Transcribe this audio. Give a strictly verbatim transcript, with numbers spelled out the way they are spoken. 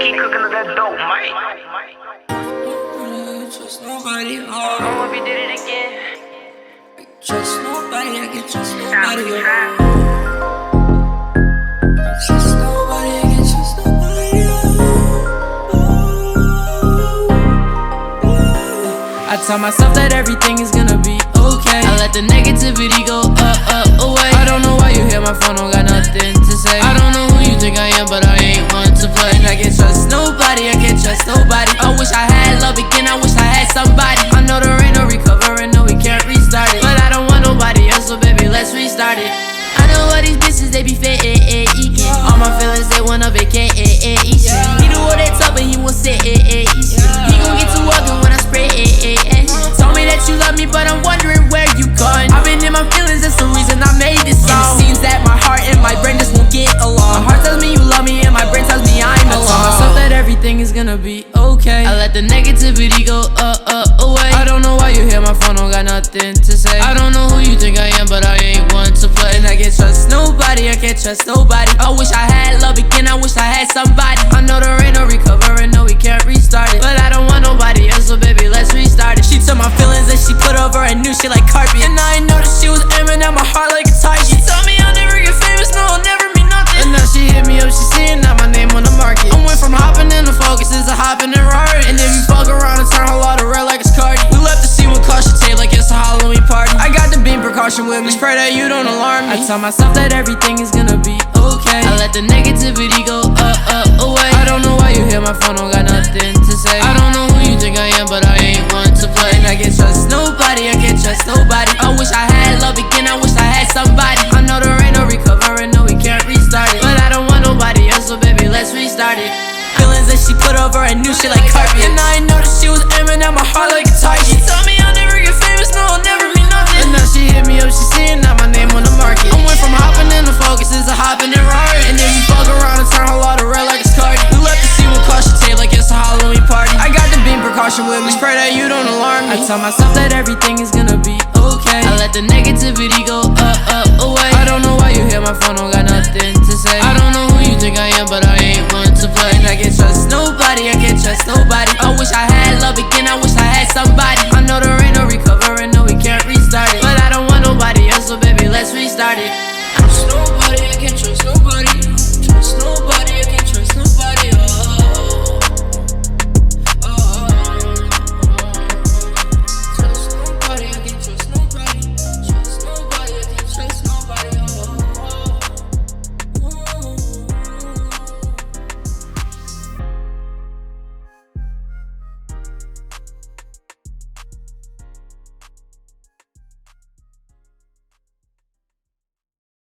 ain't cooking up that dope, Mike. Trust nobody, oh. I don't know if you did it again. Trust nobody, I can trust nobody, oh. Trust nobody, I can trust nobody, oh. I tell myself that everything is gonna be okay. I let the negativity go up, up, away. I don't know why you hear my phone, don't got nothing to say. I don't know who you think I am, but I ain't one to play. I can't trust nobody, I can't trust nobody. I wish I had love again, I wish I had somebody. I know there ain't no recovering, no we can't restart it, but I don't want nobody else, so baby, let's restart it. I know all these bitches, they be fake, eh, eh, eating. All my feelings, they wanna vacate, eh, eh, eat shit. He do all that talk, but he won't say, eh, eh, eat shit. He gon' get to walking when I spray, eh, eh, eh. Told me that you love me, but I'm wondering where you gone. I've been in my feelings, that's the reason I made this song. And it seems that my heart and my brain just won't get along. My heart tells me you love me, and my brain tells me I'm alone. I tell myself that everything is gonna be okay. I let the negativity go up, up, away. I don't know why you hear my phone, don't got nothing to say. I don't know who you think I am, but I ain't one to play. And I can't trust nobody, I can't trust nobody. I wish I had love again, I wish I had somebody. I know there ain't no recovering, no we can't restart it, but I don't want nobody else, so baby, let's restart it. She took my feelings and she put over a new shit like carpet. And I ain't know that she was aiming at my heart like a target. She told me I'll never get famous, no I'll never mean nothing. And now she hit me up, she seeing out my name on the market. I went from hopping in the Focus to hopping in Rari. And if you fuck around and turn her law to red like it's Cardi. We left the scene with caution tape like it's a Halloween party. I got the beam precaution with me, just pray that you don't alarm me. I tell myself that everything is gonna be okay. I let the negativity go up, up, away. I don't know why you hear my phone, don't got nothing to say. I don't know who you think I am, but I ain't one to play. And I can't trust nobody, I can't trust nobody. I wish I had love again, I wish I had somebody. I know there ain't no recovering, no we can't restart it, but I don't want nobody else, so baby, let's restart it. Feelings that she put over a new shit like carpet. And I ain't know that she was aiming at my heart like a target. She told me I'll never get famous, no I'll never mean nothing. And now she hit me up, she seeing out my name on the market. I went from hopping in the Focus to hopping in Rari. And if you fuck around and turn her law to red like it's Cardi. We left the scene with caution tape like it's a Halloween party. I got the beam precaution with me, just pray that you don't alarm me. I tell myself that everything is gonna be okay. I let the negativity go